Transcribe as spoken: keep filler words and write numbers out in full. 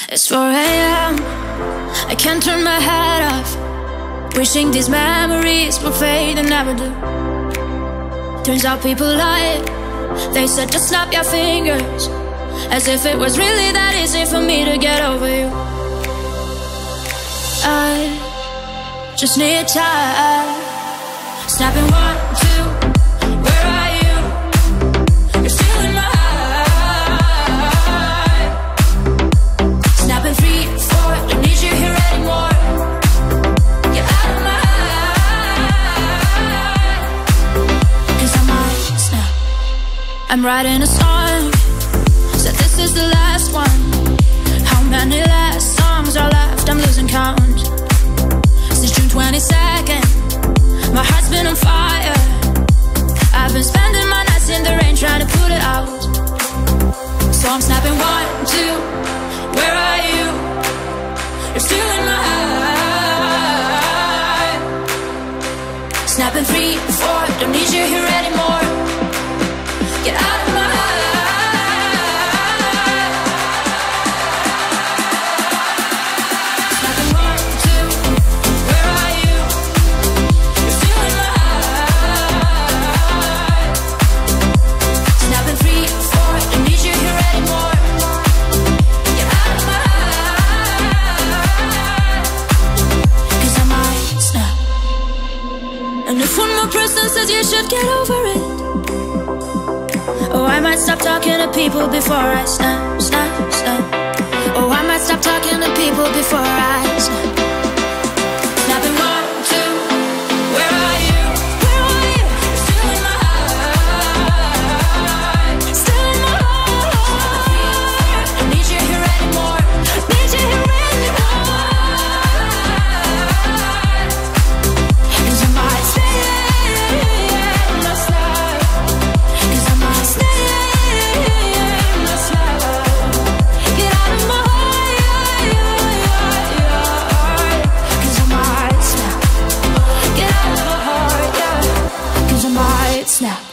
It's four a m I can't turn my head off, wishing these memories will fade and never do. Turns out people lie. They said just snap your fingers, as if it was really that easy for me to get over you. I just need time. Snapping one, two, where are you? You're still in my heart. Snapping three, four, don't need you here anymore. Get out of my heart. Cause I might snap. I'm writing a song, said this is the last one. How many last songs are left? I'm losing count. Since June twenty-second, my heart's been on fire. I've been spending my nights in the rain trying to put it out. So I'm snapping one, two, where are you? You're still in my heart. Snapping three, four, don't need you here anymore. Get out of my heart. Snapping one, two, where are you? You're still in my heart. Snapping three, four, don't need you here anymore. Get out of my heart. Cause I might snap. And if one more person says you should get over it, oh, I might stop talking to people before I snap, snap, snap. Oh, I might stop talking to people before I snap. Snapping one, two, where are you? Where are you? You're still in my heart. Still in my heart. Don't need you here anymore. Need you here anymore. Cause I might stay in my slide. Cause I might stay in my slide. Get out of my heart. Cause I might snap. Get out of my heart, yeah. Cause I might snap.